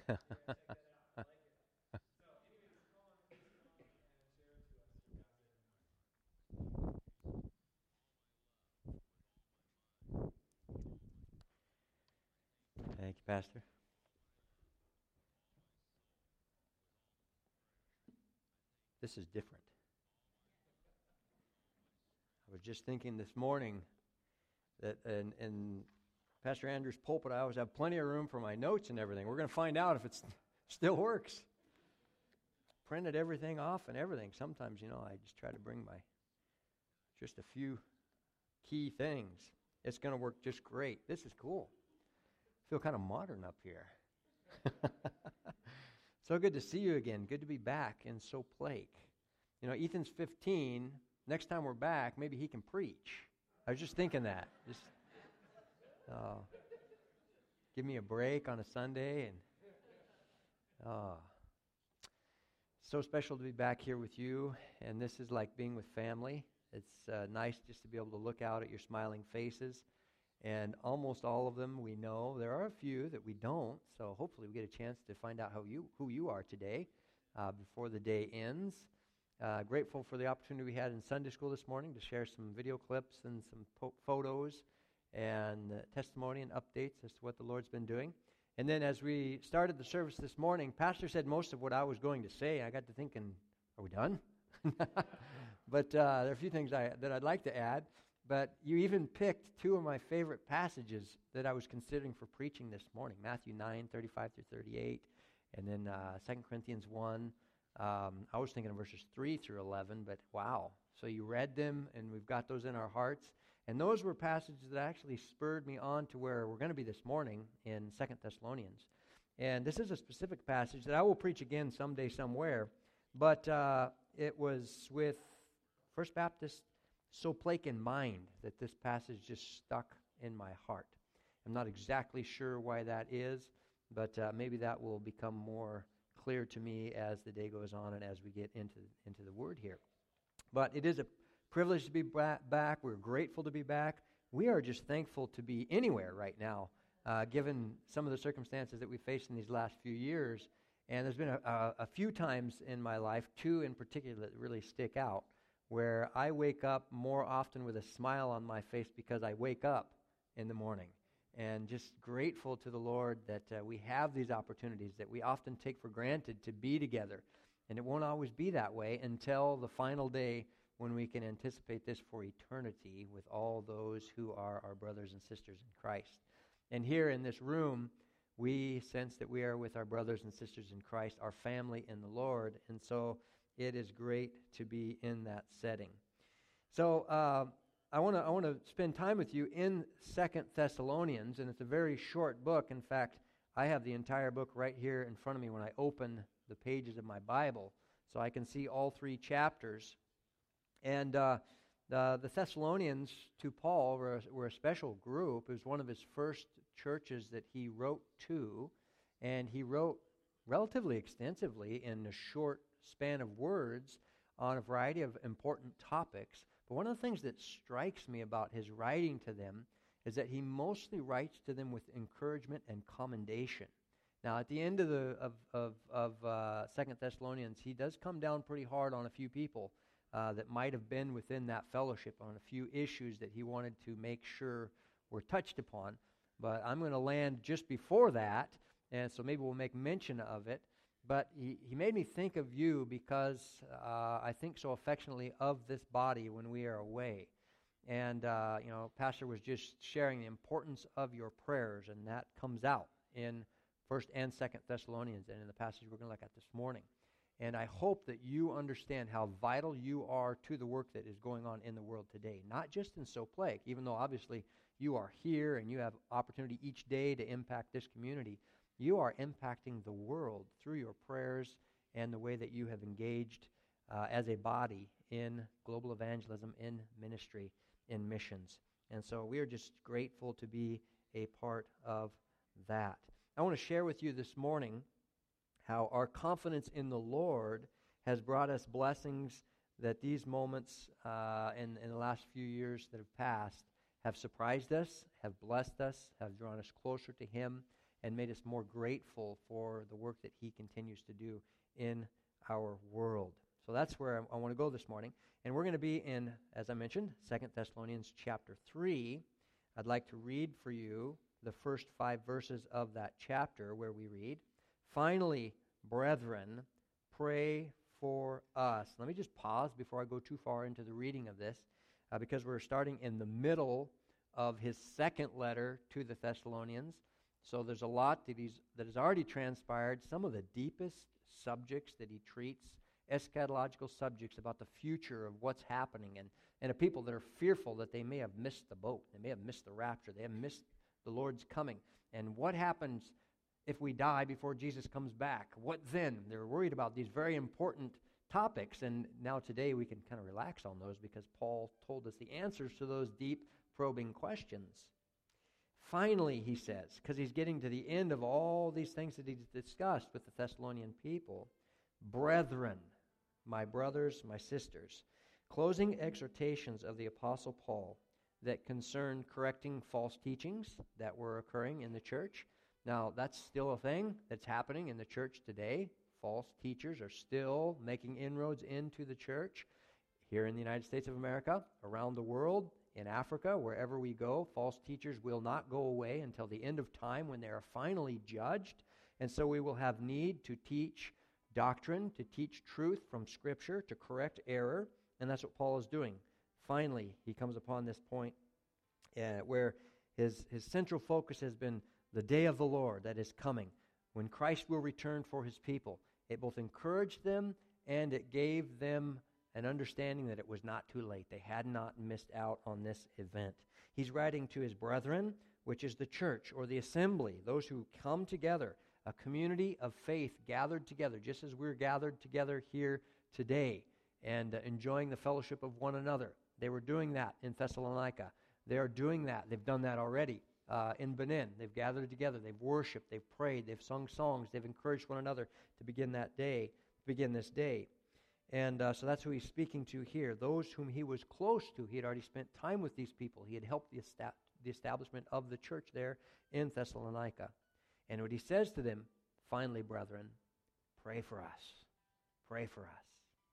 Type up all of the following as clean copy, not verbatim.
Thank you, Pastor. This is different. I was just thinking this morning that in Pastor Andrew's pulpit, I always have plenty of room for my notes and everything. We're going to find out if it still works. Printed everything off and everything. Sometimes, I just try to bring just a few key things. It's going to work just great. This is cool. I feel kind of modern up here. So good to see you again. Good to be back in Soap Lake. Ethan's 15. Next time we're back, maybe he can preach. I was just thinking that. Just give me a break on a Sunday. And so special to be back here with you. And this is like being with family. It's nice just to be able to look out at your smiling faces. And almost all of them we know. There are a few that we don't. So hopefully we get a chance to find out who you are today before the day ends. Grateful for the opportunity we had in Sunday school this morning to share some video clips and some photos and testimony and updates as to what the Lord's been doing. And then as we started the service this morning, Pastor said most of what I was going to say. I got to thinking, are we done? But there are a few things that I'd like to add. But you even picked two of my favorite passages that I was considering for preaching this morning. Matthew 9, 35 through 38, and then 2 Corinthians 1. I was thinking of verses 3 through 11, but wow. So you read them, and we've got those in our hearts. And those were passages that actually spurred me on to where we're going to be this morning in 2 Thessalonians. And this is a specific passage that I will preach again someday somewhere, but it was with First Baptist Soap Lake in mind that this passage just stuck in my heart. I'm not exactly sure why that is, but maybe that will become more clear to me as the day goes on and as we get into the Word here. But it is a privilege to be back. We're grateful to be back. We are just thankful to be anywhere right now, given some of the circumstances that we faced in these last few years. And there's been a few times in my life, two in particular that really stick out, where I wake up more often with a smile on my face because I wake up in the morning. And just grateful to the Lord that we have these opportunities that we often take for granted to be together. And it won't always be that way until the final day when we can anticipate this for eternity with all those who are our brothers and sisters in Christ. And here in this room, we sense that we are with our brothers and sisters in Christ, our family in the Lord. And so it is great to be in that setting. So I want to spend time with you in 2 Thessalonians, and it's a very short book. In fact, I have the entire book right here in front of me when I open the pages of my Bible, so I can see all three chapters. And the Thessalonians, to Paul, were a special group. It was one of his first churches that he wrote to, and he wrote relatively extensively in a short span of words on a variety of important topics. But one of the things that strikes me about his writing to them is that he mostly writes to them with encouragement and commendation. Now, at the end of 2 Thessalonians, he does come down pretty hard on a few people that might have been within that fellowship, on a few issues that he wanted to make sure were touched upon. But I'm going to land just before that, and so maybe we'll make mention of it. But he made me think of you because I think so affectionately of this body when we are away. And, Pastor was just sharing the importance of your prayers, and that comes out in 1st and 2nd Thessalonians and in the passage we're going to look at this morning. And I hope that you understand how vital you are to the work that is going on in the world today, not just in Soap Lake, even though obviously you are here and you have opportunity each day to impact this community. You are impacting the world through your prayers and the way that you have engaged as a body in global evangelism, in ministry, in missions. And so we are just grateful to be a part of that. I want to share with you this morning how our confidence in the Lord has brought us blessings that these moments in the last few years that have passed have surprised us, have blessed us, have drawn us closer to Him, and made us more grateful for the work that he continues to do in our world. So that's where I want to go this morning. And we're going to be in, as I mentioned, 2 Thessalonians chapter 3. I'd like to read for you the first 5 verses of that chapter where we read, "Finally, brethren, pray for us." Let me just pause before I go too far into the reading of this, because we're starting in the middle of his second letter to the Thessalonians. So there's a lot that has already transpired. Some of the deepest subjects that he treats, eschatological subjects about the future of what's happening, and a people that are fearful that they may have missed the boat, they may have missed the rapture, they have missed the Lord's coming. And what happens if we die before Jesus comes back? What then? They're worried about these very important topics, and now today we can kind of relax on those because Paul told us the answers to those deep, probing questions. Finally, he says, because he's getting to the end of all these things that he's discussed with the Thessalonian people, "Brethren," my brothers, my sisters, closing exhortations of the Apostle Paul that concern correcting false teachings that were occurring in the church. Now, that's still a thing that's happening in the church today. False teachers are still making inroads into the church here in the United States of America, around the world, in Africa, wherever we go. False teachers will not go away until the end of time when they are finally judged. And so we will have need to teach doctrine, to teach truth from Scripture, to correct error, and that's what Paul is doing. Finally, he comes upon this point where his central focus has been the day of the Lord that is coming, when Christ will return for his people. It both encouraged them and it gave them an understanding that it was not too late. They had not missed out on this event. He's writing to his brethren, which is the church or the assembly, those who come together, a community of faith gathered together, just as we're gathered together here today and enjoying the fellowship of one another. They were doing that in Thessalonica. They are doing that. They've done that already in Benin. They've gathered together. They've worshiped. They've prayed. They've sung songs. They've encouraged one another to begin this day. And so that's who he's speaking to here. Those whom he was close to, he had already spent time with these people. He had helped the establishment of the church there in Thessalonica. And what he says to them, "Finally, brethren, pray for us. Pray for us."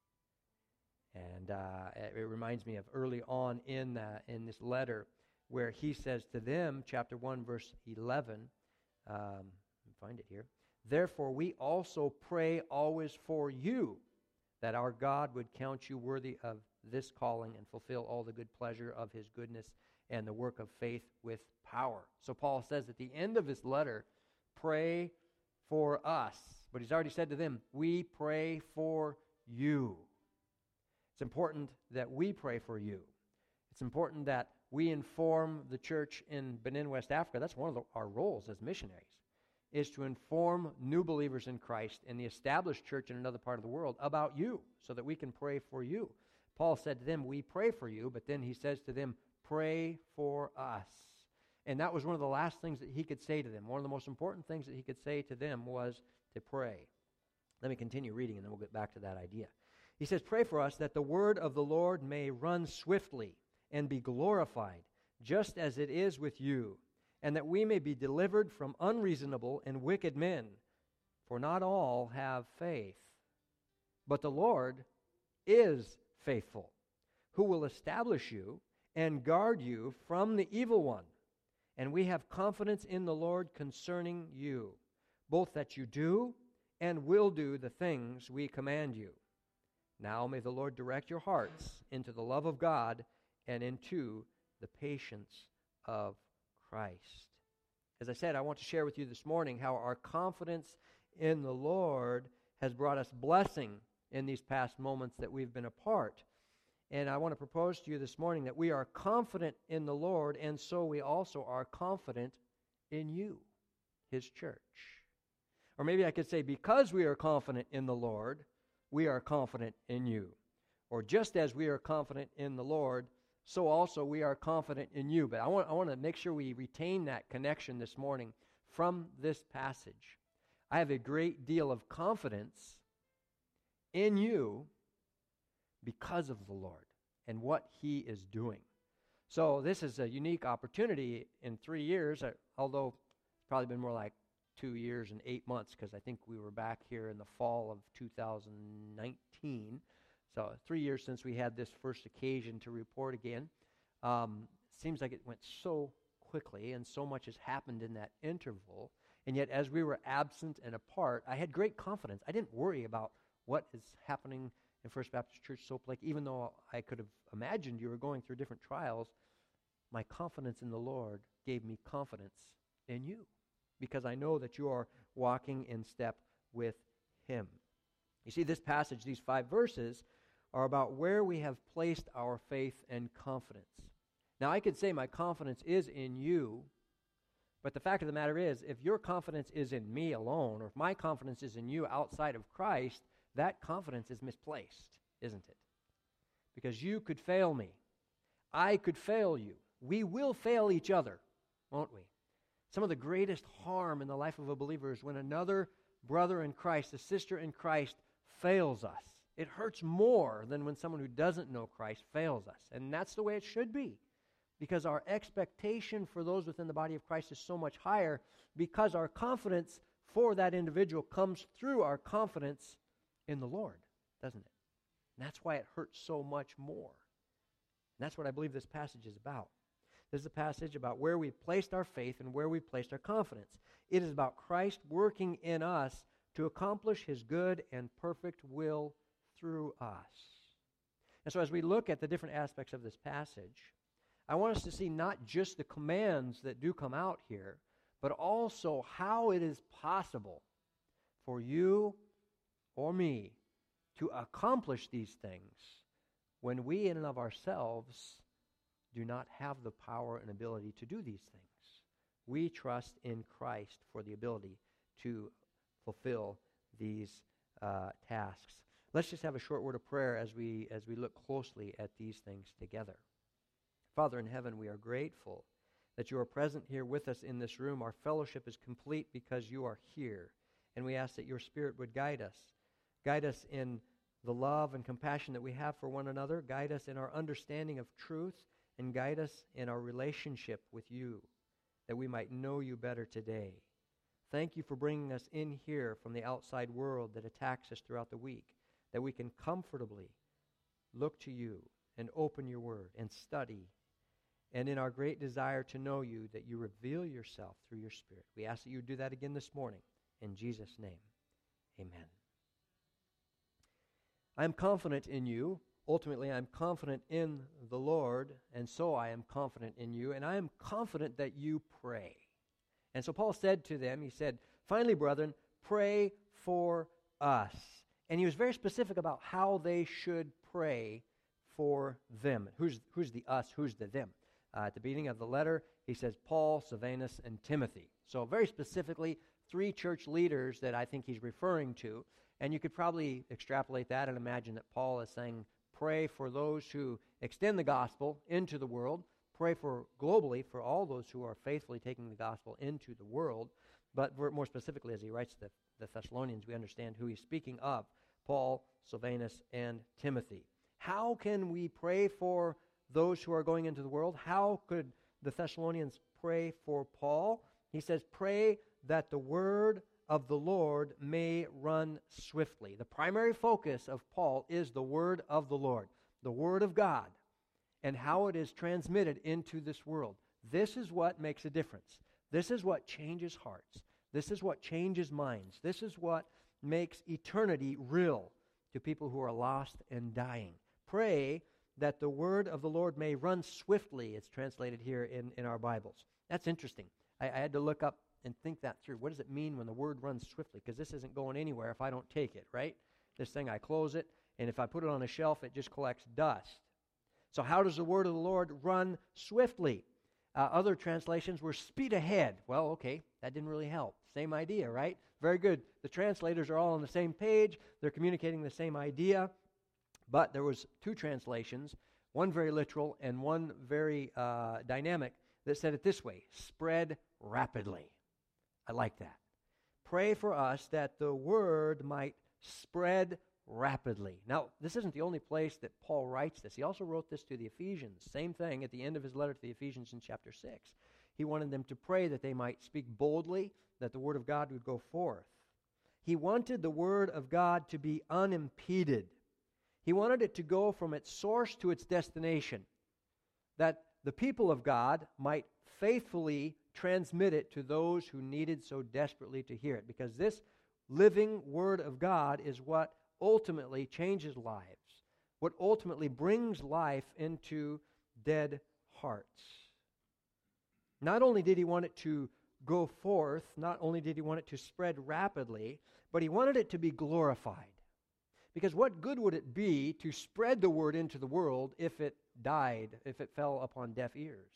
And it reminds me of early on in this letter where he says to them, chapter 1, verse 11, let me find it here, "Therefore we also pray always for you, that our God would count you worthy of this calling and fulfill all the good pleasure of his goodness and the work of faith with power." So Paul says at the end of his letter, pray for us. But he's already said to them, we pray for you. It's important that we pray for you. It's important that we inform the church in Benin, West Africa. That's one of our roles as missionaries, is to inform new believers in Christ and the established church in another part of the world about you so that we can pray for you. Paul said to them, we pray for you, but then he says to them, pray for us. And that was one of the last things that he could say to them. One of the most important things that he could say to them was to pray. Let me continue reading and then we'll get back to that idea. He says, pray for us that the word of the Lord may run swiftly and be glorified, just as it is with you, and that we may be delivered from unreasonable and wicked men. For not all have faith. But the Lord is faithful, who will establish you and guard you from the evil one. And we have confidence in the Lord concerning you, both that you do and will do the things we command you. Now may the Lord direct your hearts into the love of God and into the patience of Christ. As I said, I want to share with you this morning how our confidence in the Lord has brought us blessing in these past moments that we've been apart. And I want to propose to you this morning that we are confident in the Lord, and so we also are confident in you, His church. Or maybe I could say, because we are confident in the Lord, we are confident in you. Or just as we are confident in the Lord, so also we are confident in you. But I want to make sure we retain that connection this morning from this passage. I have a great deal of confidence in you because of the Lord and what He is doing. So this is a unique opportunity in 3 years, although it's probably been more like 2 years and 8 months, because I think we were back here in the fall of 2019. So 3 years since we had this first occasion to report again. Seems like it went so quickly, and so much has happened in that interval. And yet, as we were absent and apart, I had great confidence. I didn't worry about what is happening in First Baptist Church Soap Lake, even though I could have imagined you were going through different trials. My confidence in the Lord gave me confidence in you, because I know that you are walking in step with Him. You see, this passage, these 5 verses, are about where we have placed our faith and confidence. Now, I could say my confidence is in you, but the fact of the matter is, if your confidence is in me alone, or if my confidence is in you outside of Christ, that confidence is misplaced, isn't it? Because you could fail me. I could fail you. We will fail each other, won't we? Some of the greatest harm in the life of a believer is when another brother in Christ, a sister in Christ, fails us. It hurts more than when someone who doesn't know Christ fails us. And that's the way it should be, because our expectation for those within the body of Christ is so much higher, because our confidence for that individual comes through our confidence in the Lord, doesn't it? And that's why it hurts so much more. And that's what I believe this passage is about. This is a passage about where we placed our faith and where we placed our confidence. It is about Christ working in us to accomplish His good and perfect will through us. And so as we look at the different aspects of this passage, I want us to see not just the commands that do come out here, but also how it is possible for you or me to accomplish these things when we in and of ourselves do not have the power and ability to do these things. We trust in Christ for the ability to fulfill these tasks. Let's just have a short word of prayer as we look closely at these things together. Father in heaven, we are grateful that you are present here with us in this room. Our fellowship is complete because you are here, and we ask that your Spirit would guide us. Guide us in the love and compassion that we have for one another. Guide us in our understanding of truth, and guide us in our relationship with you, that we might know you better today. Thank you for bringing us in here from the outside world that attacks us throughout the week, that we can comfortably look to you and open your word and study, and in our great desire to know you, that you reveal yourself through your Spirit. We ask that you do that again this morning. In Jesus' name, amen. I am confident in you. Ultimately, I am confident in the Lord, and so I am confident in you, and I am confident that you pray. And so Paul said to them, he said, finally, brethren, pray for us. And he was very specific about how they should pray for them. Who's the us? Who's the them? At the beginning of the letter, he says Paul, Silvanus, and Timothy. So very specifically, 3 church leaders that I think he's referring to. And you could probably extrapolate that and imagine that Paul is saying, pray for those who extend the gospel into the world. Pray for globally for all those who are faithfully taking the gospel into the world. But more specifically, as he writes to the Thessalonians, we understand who he's speaking of, Paul, Silvanus, and Timothy. How can we pray for those who are going into the world? How could the Thessalonians pray for Paul? He says, pray that the word of the Lord may run swiftly. The primary focus of Paul is the word of the Lord, the word of God, and how it is transmitted into this world. This is what makes a difference. This is what changes hearts. This is what changes minds. This is what makes eternity real to people who are lost and dying. Pray that the word of the Lord may run swiftly, it's translated here in our Bibles. That's interesting. I had to look up and think that through. What does it mean when the word runs swiftly? Because this isn't going anywhere if I don't take it, right? This thing, I close it, and if I put it on a shelf, it just collects dust. So how does the word of the Lord run swiftly? Other translations were speed ahead. Well, okay, that didn't really help. Same idea, right? Very good. The translators are all on the same page. They're communicating the same idea. But there was 2 translations, one very literal and one very dynamic, that said it this way: spread rapidly. I like that. Pray for us that the word might spread rapidly. Now, this isn't the only place that Paul writes this. He also wrote this to the Ephesians. Same thing at the end of his letter to the Ephesians in chapter 6. He wanted them to pray that they might speak boldly, that the Word of God would go forth. He wanted the Word of God to be unimpeded. He wanted it to go from its source to its destination, that the people of God might faithfully transmit it to those who needed so desperately to hear it, because this living Word of God is what ultimately changes lives, what ultimately brings life into dead hearts. Not only did he want it to go forth, not only did he want it to spread rapidly, but he wanted it to be glorified. Because what good would it be to spread the word into the world if it died, if it fell upon deaf ears,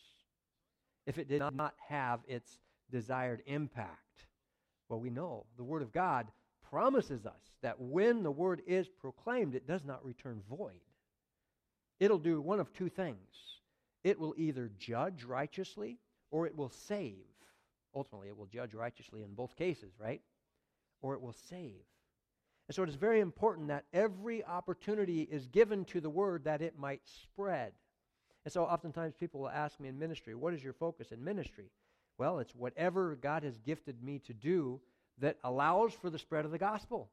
if it did not have its desired impact? Well, we know the Word of God promises us that when the Word is proclaimed, it does not return void. It'll do one of two things. It will either judge righteously or it will save. Ultimately, it will judge righteously in both cases, right? Or it will save. And so it is very important that every opportunity is given to the Word that it might spread. And so oftentimes people will ask me in ministry, what is your focus in ministry? Well, it's whatever God has gifted me to do that allows for the spread of the gospel.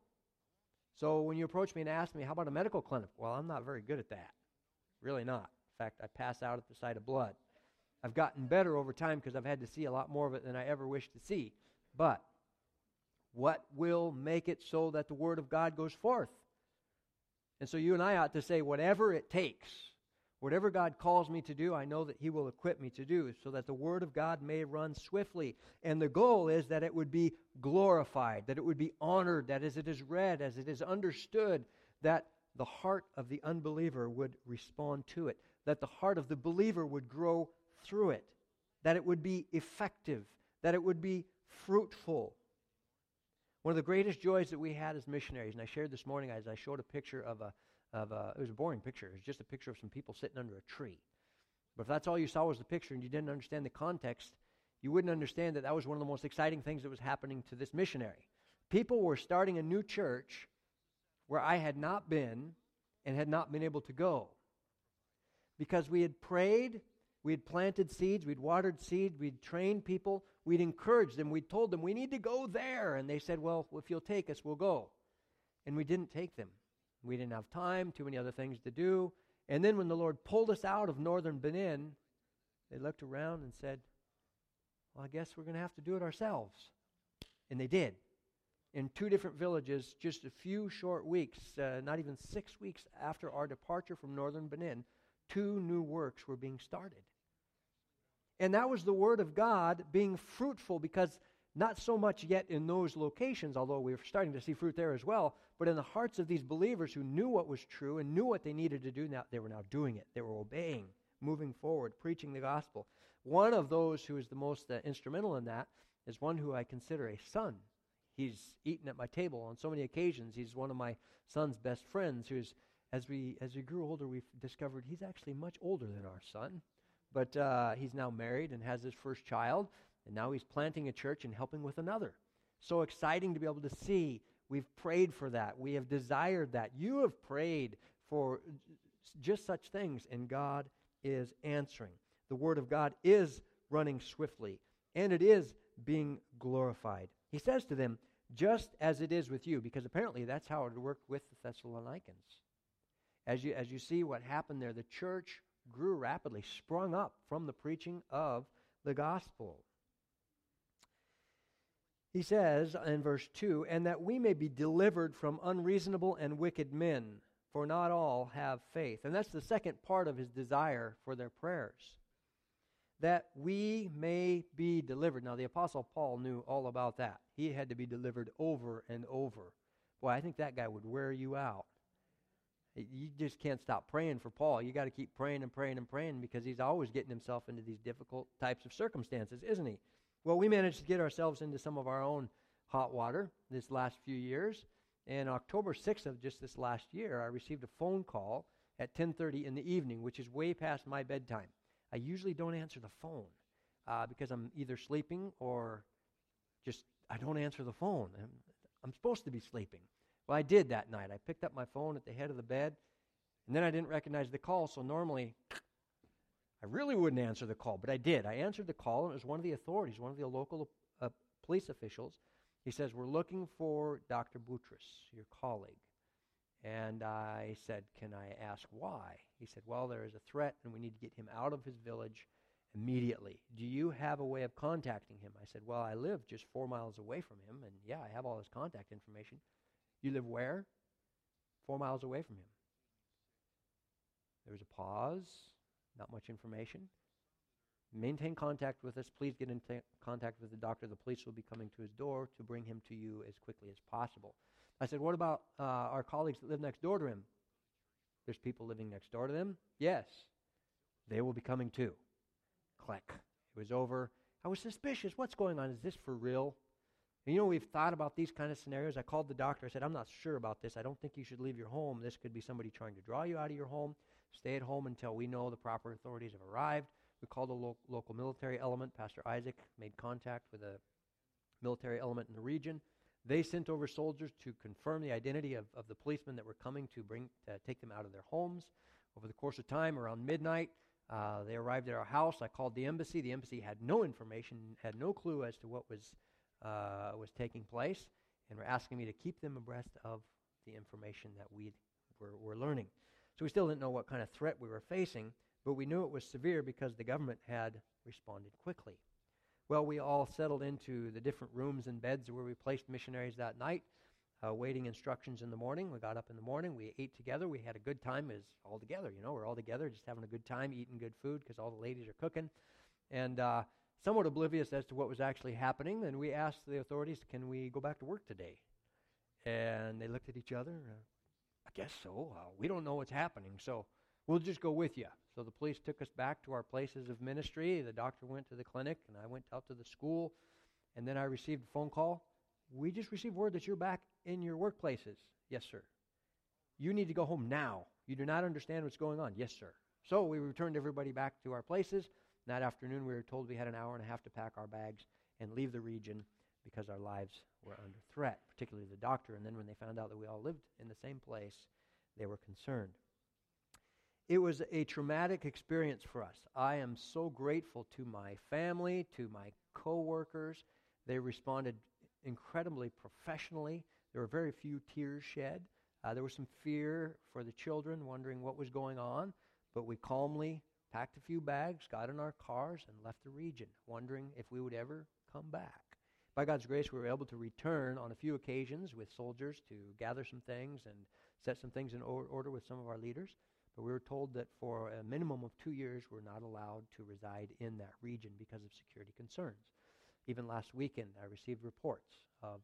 So when you approach me and ask me, how about a medical clinic? Well, I'm not very good at that. Really not. In fact, I pass out at the sight of blood. I've gotten better over time because I've had to see a lot more of it than I ever wished to see. But what will make it so that the Word of God goes forth? And so you and I ought to say, whatever it takes, whatever God calls me to do, I know that He will equip me to do so that the Word of God may run swiftly. And the goal is that it would be glorified, that it would be honored, that as it is read, as it is understood, that the heart of the unbeliever would respond to it, that the heart of the believer would grow through it, that it would be effective, that it would be fruitful. One of the greatest joys that we had as missionaries, and I shared this morning as I showed a picture of it was a boring picture. It was just a picture of some people sitting under a tree. But if that's all you saw was the picture and you didn't understand the context, you wouldn't understand that that was one of the most exciting things that was happening to this missionary. People were starting a new church where I had not been and had not been able to go. Because we had prayed, we had planted seeds, we'd watered seeds, we'd trained people, we'd encouraged them, we'd told them, we need to go there. And they said, well, if you'll take us, we'll go. And we didn't take them. We didn't have time, too many other things to do. And then when the Lord pulled us out of northern Benin, they looked around and said, well, I guess we're going to have to do it ourselves. And they did. In 2 different villages, just a few short weeks, not even 6 weeks after our departure from northern Benin, 2 new works were being started. And that was the Word of God being fruitful, because not so much yet in those locations, although we were starting to see fruit there as well, but in the hearts of these believers who knew what was true and knew what they needed to do, now they were now doing it. They were obeying, moving forward, preaching the gospel. One of those who is the most instrumental in that is one who I consider a son. He's eaten at my table on so many occasions. He's one of my son's best friends, who's, as we grew older, we've discovered he's actually much older than our son. But he's now married and has his first child, and now he's planting a church and helping with another. So exciting to be able to see. We've prayed for that. We have desired that. You have prayed for just such things, and God is answering. The Word of God is running swiftly, and it is being glorified. He says to them, just as it is with you, because apparently that's how it worked with the Thessalonians. As you see what happened there, the church grew rapidly, sprung up from the preaching of the gospel. He says in verse 2, and that we may be delivered from unreasonable and wicked men, for not all have faith. And that's the second part of his desire for their prayers, that we may be delivered. Now, the Apostle Paul knew all about that. He had to be delivered over and over. Boy, I think that guy would wear you out. You just can't stop praying for Paul. You got to keep praying and praying and praying, because he's always getting himself into these difficult types of circumstances, isn't he? Well, we managed to get ourselves into some of our own hot water this last few years. And October 6th of just this last year, I received a phone call at 10:30 in the evening, which is way past my bedtime. I usually don't answer the phone because I'm either sleeping or just I don't answer the phone. I'm supposed to be sleeping. Well, I did that night. I picked up my phone at the head of the bed, and then I didn't recognize the call, so normally I really wouldn't answer the call, but I did. I answered the call, and it was one of the authorities, one of the local police officials. He says, we're looking for Dr. Boutros, your colleague. And I said, can I ask why? He said, well, there is a threat, and we need to get him out of his village immediately. Do you have a way of contacting him? I said, well, I live just 4 miles away from him, and yeah, I have all his contact information. You live where? 4 miles away from him. There was a pause, not much information. Maintain contact with us. Please get in contact with the doctor. The police will be coming to his door to bring him to you as quickly as possible. I said, what about our colleagues that live next door to him? There's people living next door to them? Yes. They will be coming too. Click. It was over. I was suspicious. What's going on? Is this for real? And we've thought about these kind of scenarios. I called the doctor. I said, I'm not sure about this. I don't think you should leave your home. This could be somebody trying to draw you out of your home. Stay at home until we know the proper authorities have arrived. We called a local military element. Pastor Isaac made contact with a military element in the region. They sent over soldiers to confirm the identity of the policemen that were coming to take them out of their homes. Over the course of time, around midnight, they arrived at our house. I called the embassy. The embassy had no information, had no clue as to what was taking place, and were asking me to keep them abreast of the information that we were learning. So we still didn't know what kind of threat we were facing, but we knew it was severe because the government had responded quickly. Well, we all settled into the different rooms and beds where we placed missionaries that night, waiting instructions in the morning. We got up in the morning. We ate together. We had a good time all together. We're all together just having a good time, eating good food because all the ladies are cooking. And somewhat oblivious as to what was actually happening, and we asked the authorities, can we go back to work today? And they looked at each other. I guess so. We don't know what's happening, so we'll just go with you. So the police took us back to our places of ministry. The doctor went to the clinic, and I went out to the school. And then I received a phone call. We just received word that you're back in your workplaces. Yes, sir. You need to go home now. You do not understand what's going on. Yes, sir. So we returned everybody back to our places. That afternoon, we were told we had an hour and a half to pack our bags and leave the region because our lives were under threat, particularly the doctor. And then when they found out that we all lived in the same place, they were concerned. It was a traumatic experience for us. I am so grateful to my family, to my co-workers. They responded incredibly professionally. There were very few tears shed. There was some fear for the children, wondering what was going on, but we calmly packed a few bags, got in our cars, and left the region, wondering if we would ever come back. By God's grace, we were able to return on a few occasions with soldiers to gather some things and set some things in order with some of our leaders. But we were told that for a minimum of 2 years, we're not allowed to reside in that region because of security concerns. Even last weekend, I received reports of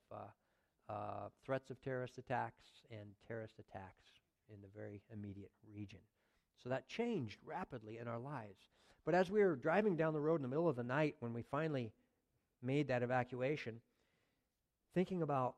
threats of terrorist attacks and terrorist attacks in the very immediate region. So that changed rapidly in our lives. But as we were driving down the road in the middle of the night, when we finally made that evacuation, thinking about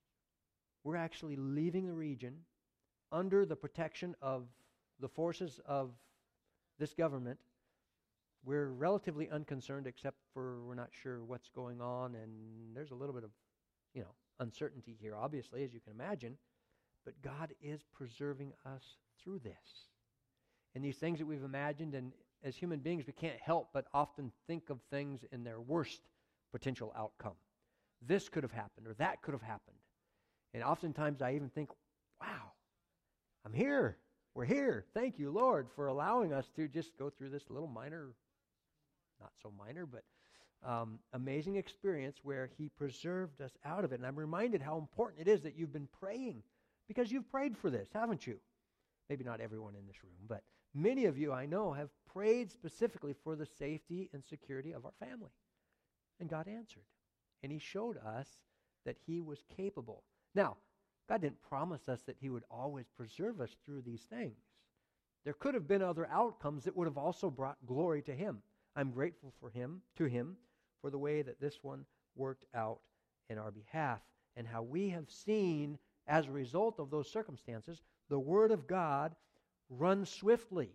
we're actually leaving the region under the protection of the forces of this government. We're relatively unconcerned, except for we're not sure what's going on, and there's a little bit of, uncertainty here, obviously, as you can imagine. But God is preserving us through this. And these things that we've imagined, and as human beings, we can't help but often think of things in their worst potential outcome. This could have happened, or that could have happened. And oftentimes I even think, wow, I'm here. We're here. Thank you, Lord, for allowing us to just go through this little minor, not so minor, but amazing experience where He preserved us out of it. And I'm reminded how important it is that you've been praying, because you've prayed for this, haven't you? Maybe not everyone in this room, but many of you I know have prayed specifically for the safety and security of our family. And God answered. And He showed us that He was capable. Now, God didn't promise us that He would always preserve us through these things. There could have been other outcomes that would have also brought glory to Him. I'm grateful to Him for the way that this one worked out in our behalf, and how we have seen, as a result of those circumstances, the Word of God run swiftly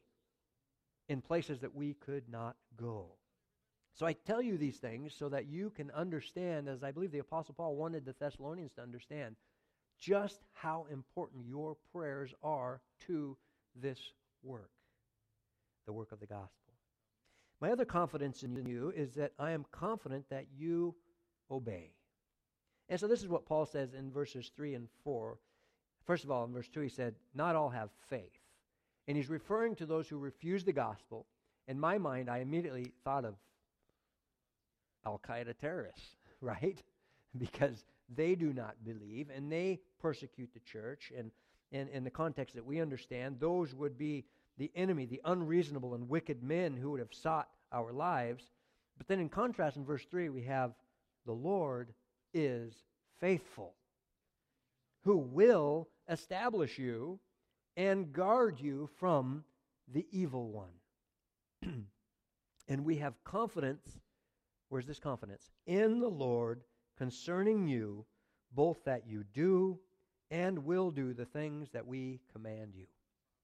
in places that we could not go. So I tell you these things so that you can understand, as I believe the Apostle Paul wanted the Thessalonians to understand, just how important your prayers are to this work, the work of the gospel. My other confidence in you is that I am confident that you obey. And so this is what Paul says in verses 3 and 4. First of all, in verse 2 he said, not all have faith. And he's referring to those who refuse the gospel. In my mind, I immediately thought of Al-Qaeda terrorists, right? Because they do not believe and they persecute the church. And in the context that we understand, those would be the enemy, the unreasonable and wicked men who would have sought our lives. But then in contrast, in verse 3, we have the Lord is faithful, who will establish you and guard you from the evil one. And we have confidence. Where's this confidence? In the Lord concerning you, both that you do and will do the things that we command you.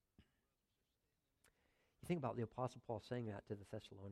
You think about the Apostle Paul saying that to the Thessalonians.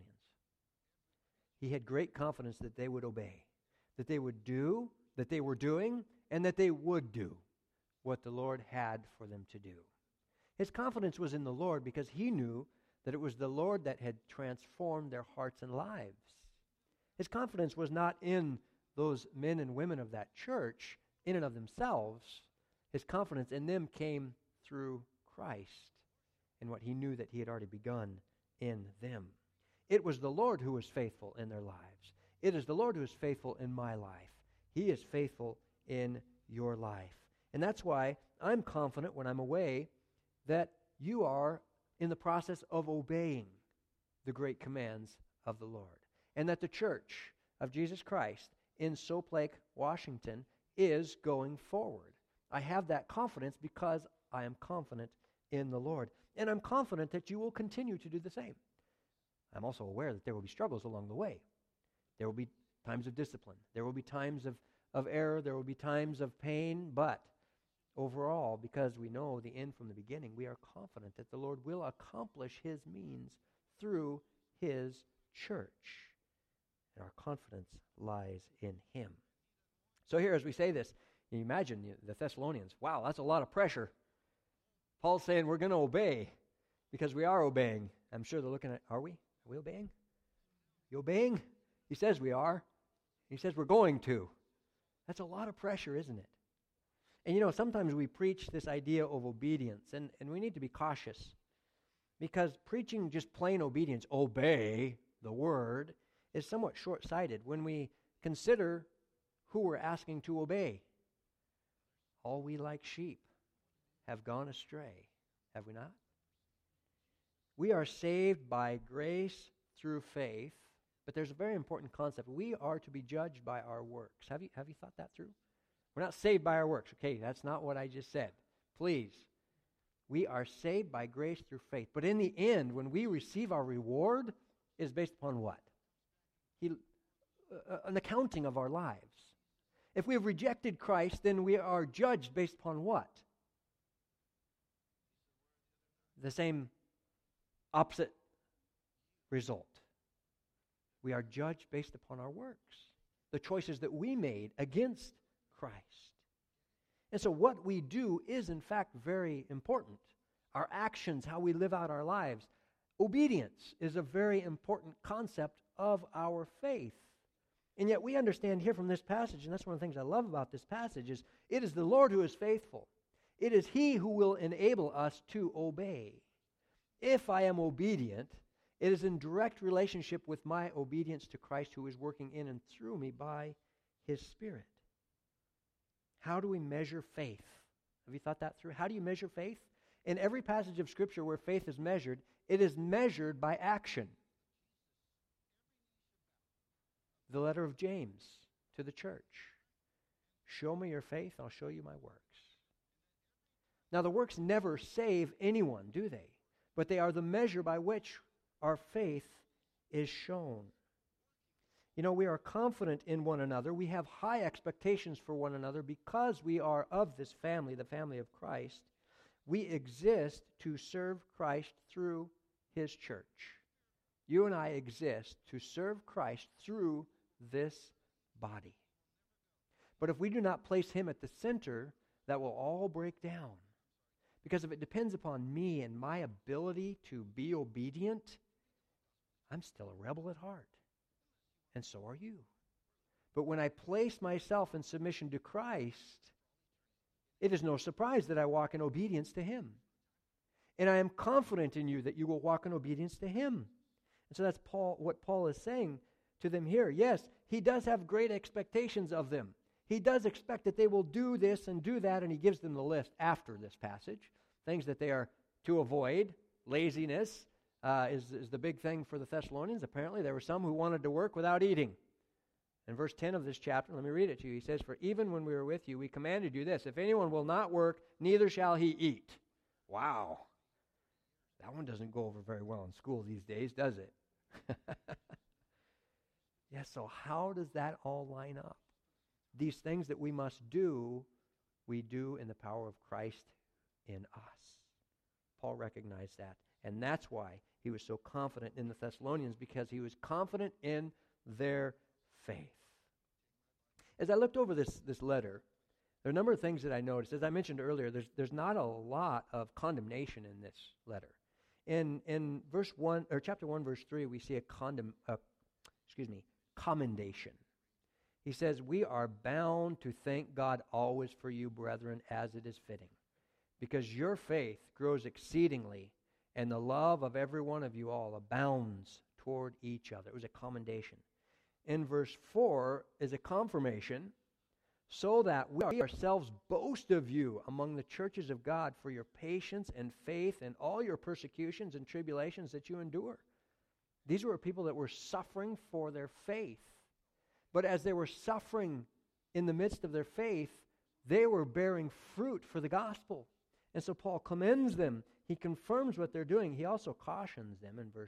He had great confidence that they would obey, that they would do, that they were doing, and that they would do what the Lord had for them to do. His confidence was in the Lord because he knew that it was the Lord that had transformed their hearts and lives. His confidence was not in those men and women of that church in and of themselves. His confidence in them came through Christ and what he knew that he had already begun in them. It was the Lord who was faithful in their lives. It is the Lord who is faithful in my life. He is faithful in your life. And that's why I'm confident when I'm away that you are in the process of obeying the great commands of the Lord. And that the Church of Jesus Christ in Soap Lake, Washington, is going forward. I have that confidence because I am confident in the Lord. And I'm confident that you will continue to do the same. I'm also aware that there will be struggles along the way. There will be times of discipline. There will be times of error. There will be times of pain. But overall, because we know the end from the beginning, we are confident that the Lord will accomplish his means through his church. And our confidence lies in him. So here, as we say this, you imagine the Thessalonians. Wow, that's a lot of pressure. Paul's saying we're going to obey because we are obeying. I'm sure they're looking at, are we? Are we obeying? You obeying? He says we are. He says we're going to. That's a lot of pressure, isn't it? And sometimes we preach this idea of obedience, and we need to be cautious because preaching just plain obedience, obey the word, is somewhat short-sighted when we consider who we're asking to obey. All we like sheep have gone astray, have we not? We are saved by grace through faith, but there's a very important concept. We are to be judged by our works. Have you thought that through? We're not saved by our works. Okay, that's not what I just said. Please. We are saved by grace through faith. But in the end, when we receive our reward, it is based upon what? An accounting of our lives. If we have rejected Christ, then we are judged based upon what? The same opposite result. We are judged based upon our works, the choices that we made against Christ. And so what we do is in fact very important. Our actions, how we live out our lives. Obedience is a very important concept of our faith. And yet we understand here from this passage, and that's one of the things I love about this passage, is it is the Lord who is faithful. It is he who will enable us to obey. If I am obedient, it is in direct relationship with my obedience to Christ who is working in and through me by his Spirit. How do we measure faith? Have you thought that through? How do you measure faith? In every passage of Scripture where faith is measured, it is measured by action. The letter of James to the church. Show me your faith, I'll show you my works. Now, the works never save anyone, do they? But they are the measure by which our faith is shown. We are confident in one another. We have high expectations for one another because we are of this family, the family of Christ. We exist to serve Christ through his church. You and I exist to serve Christ through this body. But if we do not place him at the center, that will all break down. Because if it depends upon me and my ability to be obedient, I'm still a rebel at heart. And so are you. But when I place myself in submission to Christ, it is no surprise that I walk in obedience to Him. And I am confident in you that you will walk in obedience to Him. And so that's what Paul is saying to them here. Yes, he does have great expectations of them. He does expect that they will do this and do that, and he gives them the list after this passage. Things that they are to avoid. Laziness is the big thing for the Thessalonians. Apparently, there were some who wanted to work without eating. In verse 10 of this chapter, let me read it to you. He says, "For even when we were with you, we commanded you this, if anyone will not work, neither shall he eat." Wow. That one doesn't go over very well in school these days, does it? Yes, so how does that all line up? These things that we must do, we do in the power of Christ in us. Paul recognized that. And that's why he was so confident in the Thessalonians, because he was confident in their faith. As I looked over this letter, there are a number of things that I noticed. As I mentioned earlier, there's not a lot of condemnation in this letter. In verse 1 or chapter 1 verse 3, we see a commendation. He says, "We are bound to thank God always for you, brethren, as it is fitting, because your faith grows exceedingly, and the love of every one of you all abounds toward each other." It was a commendation. In verse 4 is a confirmation, "So that we ourselves boast of you among the churches of God for your patience and faith and all your persecutions and tribulations that you endure." These were people that were suffering for their faith. But as they were suffering in the midst of their faith, they were bearing fruit for the gospel. And so Paul commends them. He confirms what they're doing. He also cautions them in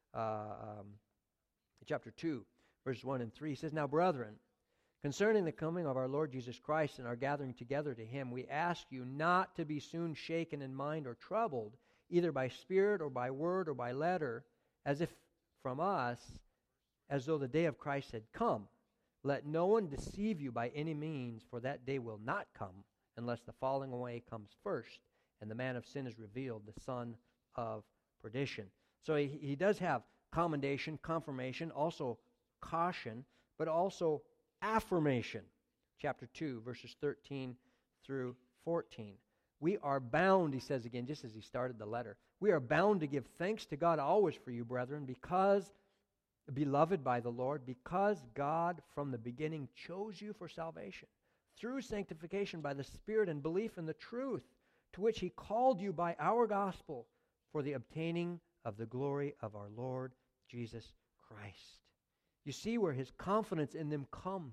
chapter 2, verses 1 and 3. He says, "Now, brethren, concerning the coming of our Lord Jesus Christ and our gathering together to Him, we ask you not to be soon shaken in mind or troubled, either by spirit or by word or by letter, as if from us, as though the day of Christ had come. Let no one deceive you by any means, for that day will not come unless the falling away comes first, and the man of sin is revealed, the son of perdition." So he does have commendation, confirmation, also caution, but also affirmation. Chapter 2, verses 13 through 14. "We are bound," he says again, just as he started the letter, "we are bound to give thanks to God always for you, brethren, because, beloved by the Lord, because God from the beginning chose you for salvation, through sanctification by the Spirit and belief in the truth, to which He called you by our gospel, for the obtaining of the glory of our Lord Jesus Christ." You see where his confidence in them comes.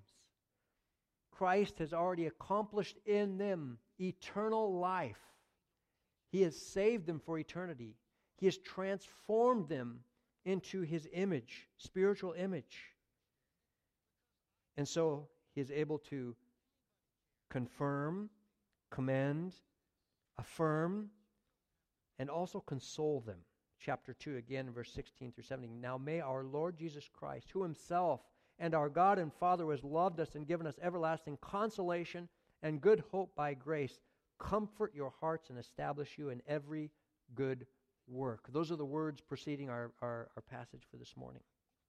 Christ has already accomplished in them eternal life. He has saved them for eternity. He has transformed them into His image, spiritual image. And so He is able to confirm, commend, affirm, and also console them. Chapter 2 again, verse 16 through 17. "Now may our Lord Jesus Christ, who Himself and our God and Father who has loved us and given us everlasting consolation and good hope by grace, comfort your hearts and establish you in every good work." Those are the words preceding our passage for this morning.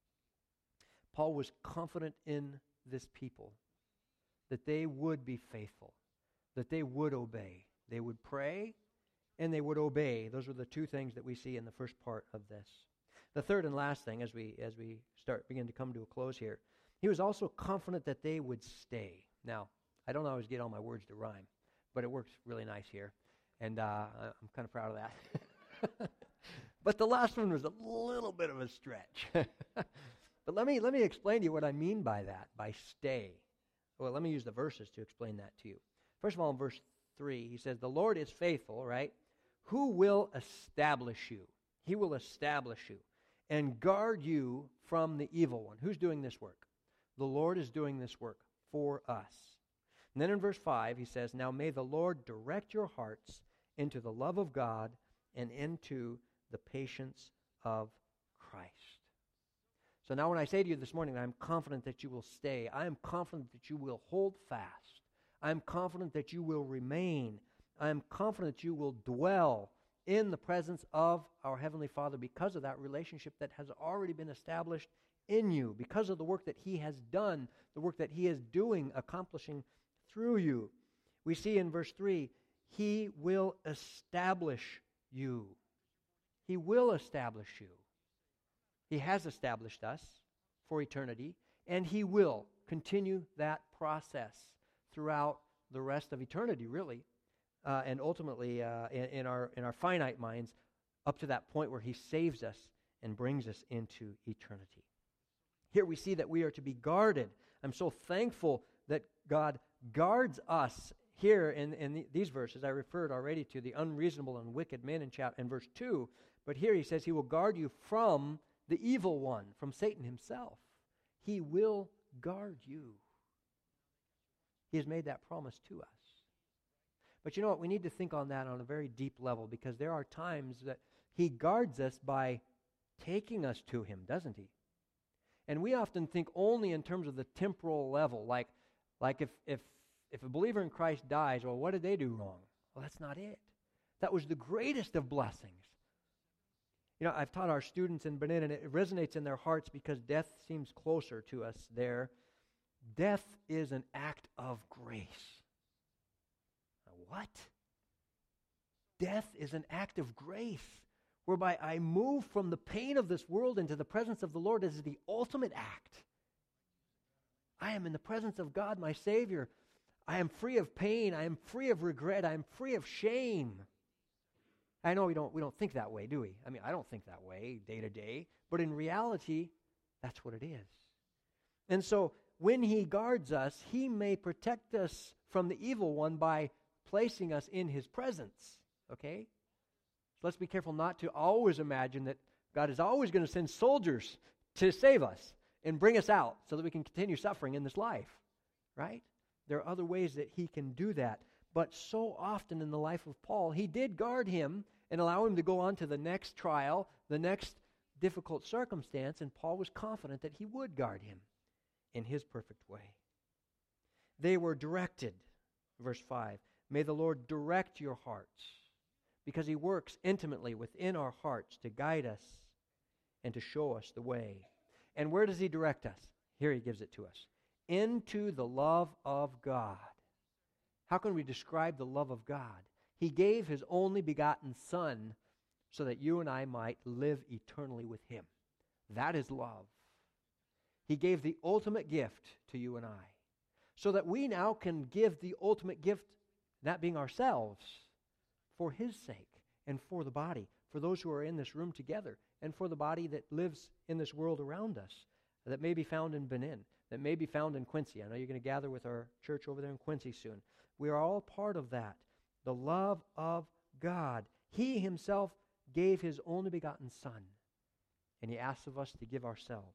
Paul was confident in this people, that they would be faithful, that they would obey. They would pray, and they would obey. Those are the two things that we see in the first part of this. The third and last thing, as we begin to come to a close here, he was also confident that they would stay. Now, I don't always get all my words to rhyme, but it works really nice here, and I'm kind of proud of that. But the last one was a little bit of a stretch. But let me explain to you what I mean by that, by stay. Well, let me use the verses to explain that to you. First of all, in verse 3, he says, "The Lord is faithful," right? "Who will establish you." He will establish you and guard you from the evil one. Who's doing this work? The Lord is doing this work for us. And then in verse 5, he says, "Now may the Lord direct your hearts into the love of God and into the patience of Christ." So now when I say to you this morning, I'm confident that you will stay. I am confident that you will hold fast. I am confident that you will remain. I am confident that you will dwell in the presence of our Heavenly Father because of that relationship that has already been established in you, because of the work that He has done, the work that He is doing, accomplishing through you. We see in verse 3, He will establish you. He will establish you. He has established us for eternity, and He will continue that process throughout the rest of eternity, really, and ultimately in our finite minds, up to that point where He saves us and brings us into eternity. Here we see that we are to be guarded. I'm so thankful that God guards us. Here in these verses, I referred already to the unreasonable and wicked men in verse 2, but here He says He will guard you from the evil one, from Satan himself. He will guard you. He has made that promise to us. But you know what? We need to think on that on a very deep level, because there are times that He guards us by taking us to Him, doesn't He? And we often think only in terms of the temporal level, like if a believer in Christ dies, well, what did they do wrong? Well, that's not it. That was the greatest of blessings. You know, I've taught our students in Benin, and it resonates in their hearts because death seems closer to us there. Death is an act of grace. What? Death is an act of grace, whereby I move from the pain of this world into the presence of the Lord as the ultimate act. I am in the presence of God, my Savior. I am free of pain. I am free of regret. I am free of shame. I know we don't think that way, do we? I mean, I don't think that way day to day, but in reality, that's what it is. And so, when He guards us, He may protect us from the evil one by placing us in His presence, okay? So let's be careful not to always imagine that God is always going to send soldiers to save us and bring us out so that we can continue suffering in this life, right? There are other ways that He can do that. But so often in the life of Paul, He did guard him and allow him to go on to the next trial, the next difficult circumstance, and Paul was confident that He would guard him in His perfect way. They were directed, verse 5, may the Lord direct your hearts, because He works intimately within our hearts to guide us and to show us the way. And where does He direct us? Here He gives it to us. Into the love of God. How can we describe the love of God? He gave His only begotten Son so that you and I might live eternally with Him. That is love. He gave the ultimate gift to you and I, so that we now can give the ultimate gift, that being ourselves, for His sake and for the body, for those who are in this room together, and for the body that lives in this world around us, that may be found in Benin, that may be found in Quincy. I know you're going to gather with our church over there in Quincy soon. We are all part of that. The love of God. He Himself gave His only begotten Son, and He asks of us to give ourselves.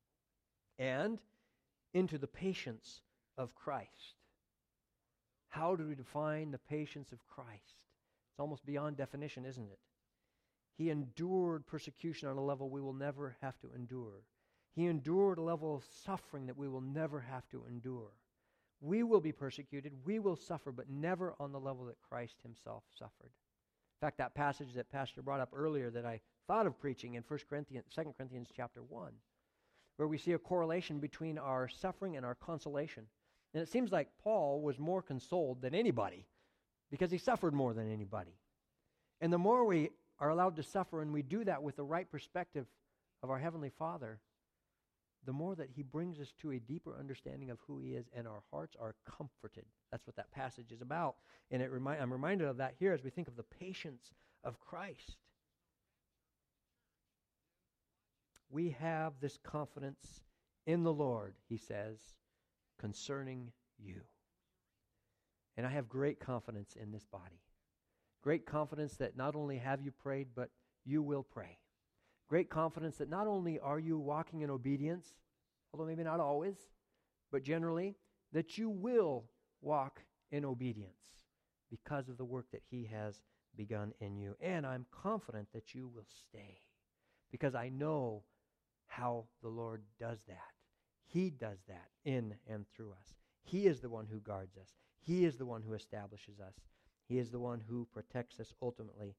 And into the patience of Christ. How do we define the patience of Christ? It's almost beyond definition, isn't it? He endured persecution on a level we will never have to endure. He endured a level of suffering that we will never have to endure. We will be persecuted, we will suffer, but never on the level that Christ Himself suffered. In fact, that passage that Pastor brought up earlier that I thought of preaching in 2 Corinthians chapter 1, where we see a correlation between our suffering and our consolation. And it seems like Paul was more consoled than anybody because he suffered more than anybody. And the more we are allowed to suffer, and we do that with the right perspective of our Heavenly Father, the more that He brings us to a deeper understanding of who He is, and our hearts are comforted. That's what that passage is about. And I'm reminded of that here as we think of the patience of Christ. We have this confidence in the Lord, He says, concerning you. And I have great confidence in this body. Great confidence that not only have you prayed, but you will pray. Great confidence that not only are you walking in obedience, although maybe not always, but generally, that you will walk in obedience because of the work that He has begun in you. And I'm confident that you will stay, because I know how the Lord does that. He does that in and through us. He is the one who guards us. He is the one who establishes us. He is the one who protects us ultimately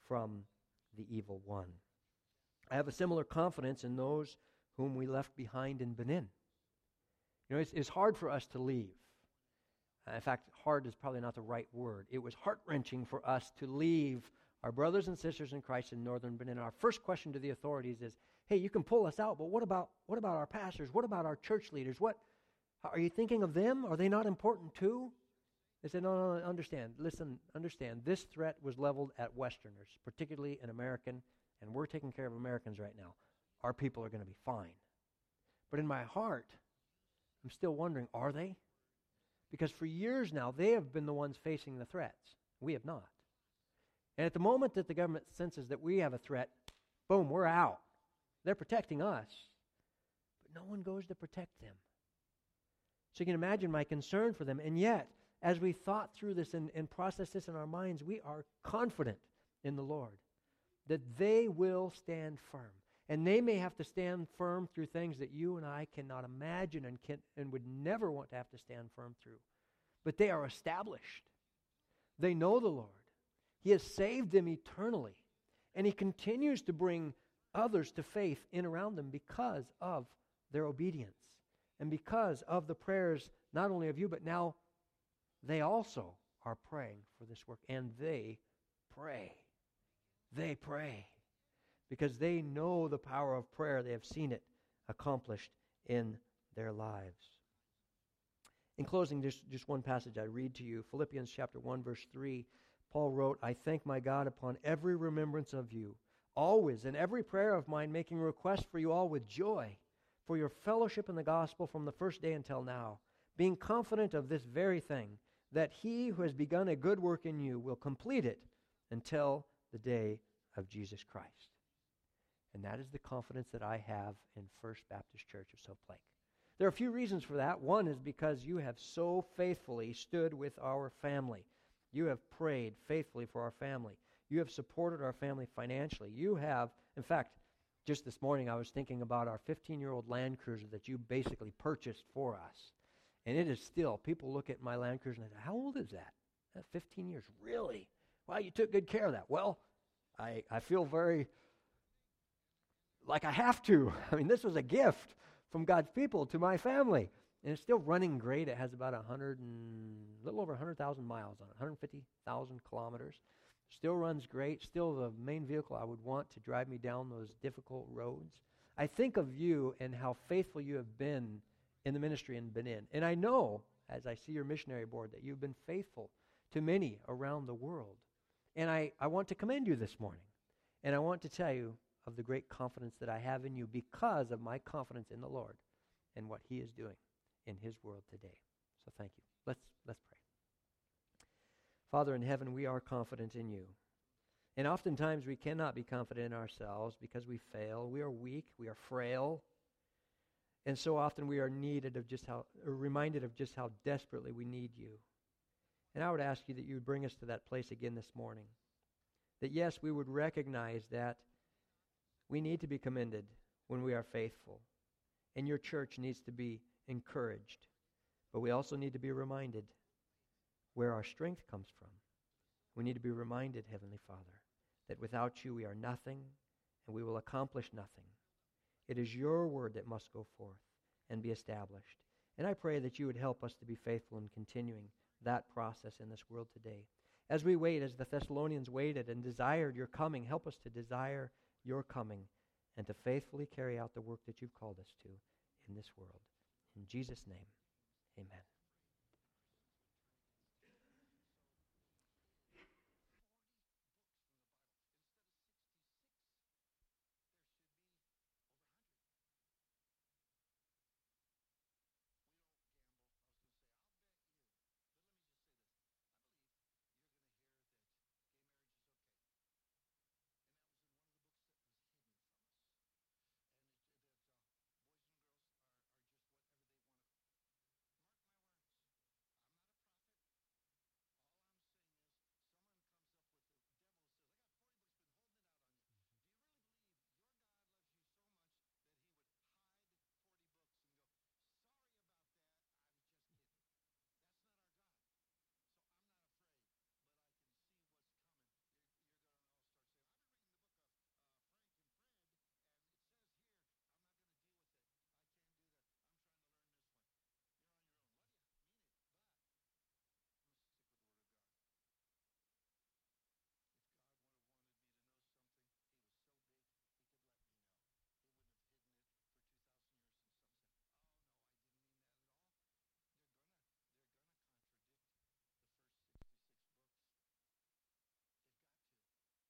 from the evil one. I have a similar confidence in those whom we left behind in Benin. You know, it's hard for us to leave. In fact, hard is probably not the right word. It was heart-wrenching for us to leave our brothers and sisters in Christ in northern Benin. Our first question to the authorities is, hey, you can pull us out, but what about our pastors? What about our church leaders? Are you thinking of them? Are they not important too? They said, no, understand. Listen, understand. This threat was leveled at Westerners, particularly an American, and we're taking care of Americans right now. Our people are going to be fine. But in my heart, I'm still wondering, are they? Because for years now, they have been the ones facing the threats. We have not. And at the moment that the government senses that we have a threat, boom, we're out. They're protecting us. But no one goes to protect them. So you can imagine my concern for them. And yet, as we thought through this and processed this in our minds, we are confident in the Lord that they will stand firm. And they may have to stand firm through things that you and I cannot imagine and would never want to have to stand firm through. But they are established. They know the Lord. He has saved them eternally. And He continues to bring others to faith in around them because of their obedience. And because of the prayers, not only of you, but now they also are praying for this work. And they pray. They pray. Because they know the power of prayer. They have seen it accomplished in their lives. In closing, just one passage I read to you. Philippians chapter 1, verse 3. Paul wrote, I thank my God upon every remembrance of you, always in every prayer of mine, making request for you all with joy, for your fellowship in the gospel from the first day until now, being confident of this very thing, that He who has begun a good work in you will complete it until the day of Jesus Christ. And that is the confidence that I have in First Baptist Church of Soap Lake. There are a few reasons for that. One is because you have so faithfully stood with our family. You have prayed faithfully for our family. You have supported our family financially. You have, in fact, just this morning I was thinking about our 15-year-old Land Cruiser that you basically purchased for us. And it is still, people look at my Land Cruiser and they say, how old is that? 15 years. Really? Wow, you took good care of that. Well, I feel very like I have to. I mean, this was a gift from God's people to my family. And it's still running great. It has about a little over 100,000 miles on it, 150,000 kilometers. Still runs great. Still the main vehicle I would want to drive me down those difficult roads. I think of you and how faithful you have been in the ministry in Benin. And I know, as I see your missionary board, that you've been faithful to many around the world. And I want to commend you this morning. And I want to tell you of the great confidence that I have in you because of my confidence in the Lord and what He is doing in His world today. So thank you. Let's pray. Father in heaven, we are confident in you. And oftentimes we cannot be confident in ourselves because we fail. We are weak. We are frail. And so often we are reminded of just how desperately we need you. And I would ask you that you would bring us to that place again this morning. That yes, we would recognize that we need to be commended when we are faithful. And your church needs to be encouraged. But we also need to be reminded where our strength comes from. We need to be reminded, Heavenly Father, that without you we are nothing and we will accomplish nothing. It is your word that must go forth and be established. And I pray that you would help us to be faithful in continuing that process in this world today. As we wait, as the Thessalonians waited and desired your coming, help us to desire your coming and to faithfully carry out the work that you've called us to in this world. In Jesus' name, amen.